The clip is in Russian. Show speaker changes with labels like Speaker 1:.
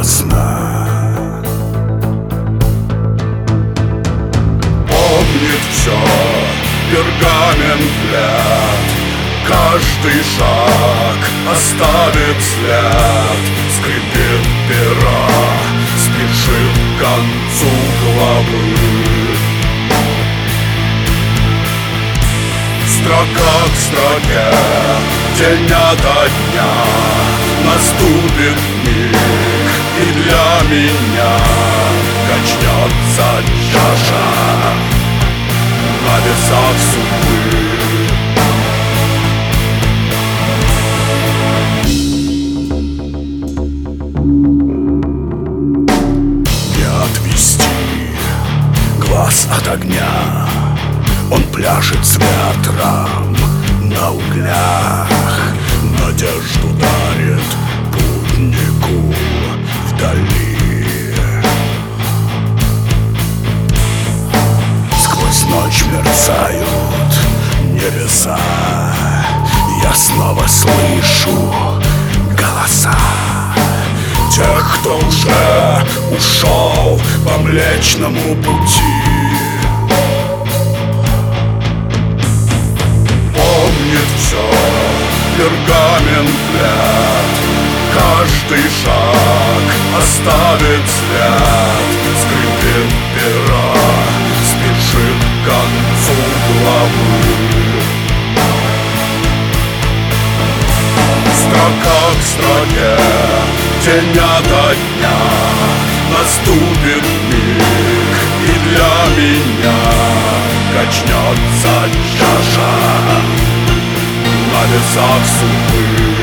Speaker 1: сна. Помнит все пергамент лет, каждый шаг оставит след. Скрипит пера, спешит к концу главы. Строка к строке, день ото дня, наступит миг, и для меня качнется чаша на весах судьбы. Глаз от огня, он пляшет с ветром на углях, надежду дарит путнику вдали. Сквозь ночь мерцают небеса, я снова слышу голоса тех, кто уже ушел по Млечному пути. Помнит все пергамент лет, каждый шаг оставит след. Скрипит пера, спешит к концу главы. Строка к строке, день ото дня, наступит миг, и для меня качнется чаша на весах судьбы.